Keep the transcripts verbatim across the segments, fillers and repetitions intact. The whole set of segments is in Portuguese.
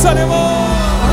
isso, alemão!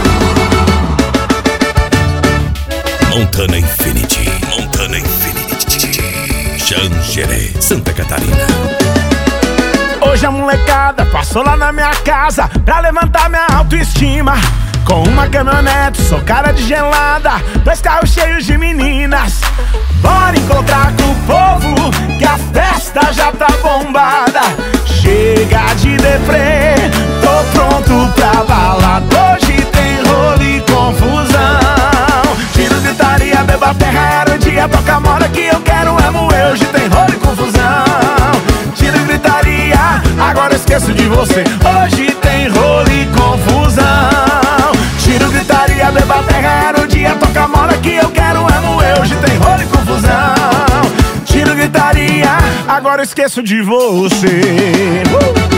Montana Infinity, Montana Infinity, Xanxerê, Santa Catarina. Hoje a molecada passou lá na minha casa pra levantar minha autoestima. Com uma caminhonete, sou cara de gelada, dois carros cheios de meninas. Bora encontrar com o povo, que a festa já tá bombada. Chega de deprê, tô pronto pra balada. Hoje tem rolo e confusão. Tiro, gritaria, beba terra, era o dia, toca moda que eu quero é moer. Hoje tem rolo e confusão. Tiro, gritaria, agora esqueço de você. Hoje tem rolo e confusão. Tiro, gritaria, beba terra, era o dia, toca moda que eu quero é moer. Hoje tem rolo e confusão. Tiro, gritaria, agora esqueço de você. uh!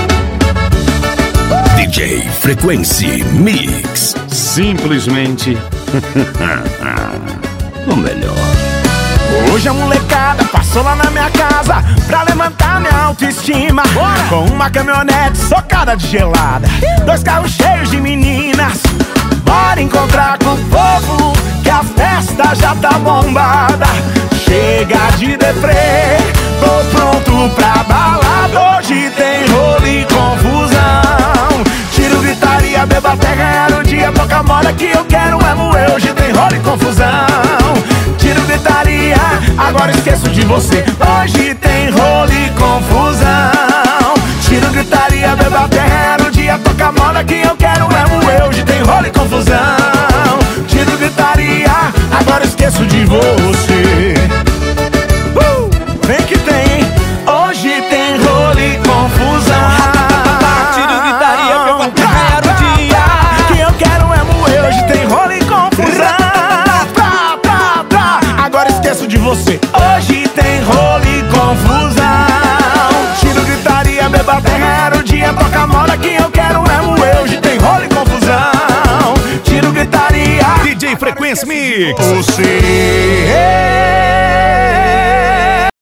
D J Frequency Mix. Simplesmente o melhor. Hoje a molecada passou lá na minha casa pra levantar minha autoestima. Bora! Com uma caminhonete socada de gelada, dois carros cheios de meninas. Bora encontrar com o povo, que a festa já tá bombada. Chega de deprê, tô pronto pra balada. Hoje tem rolo e confusão. Tiro, gritaria, beba terra, era o dia, toca moda que eu quero é moer. Hoje tem rolo e confusão. Tiro, gritaria, agora esqueço de você. Hoje tem rolo e confusão. Tiro, gritaria, beba terra, era o dia, toca moda que eu quero é moer. Hoje tem rolo e confusão. Tiro, gritaria, agora esqueço de você. uh! Vem que tem, hoje tem rolo e confusão. Tiro, gritaria, beba terra, era o dia que eu quero é moer. Hoje tem rolo e confusão. Pra, pra, pra, agora esqueço de você. Hoje tem rolo e confusão. Tiro, gritaria, beba terra, era o dia, toca moda que eu quero é moer. Hoje tem rolo e confusão. Tiro, gritaria, D J Frequency Mix. você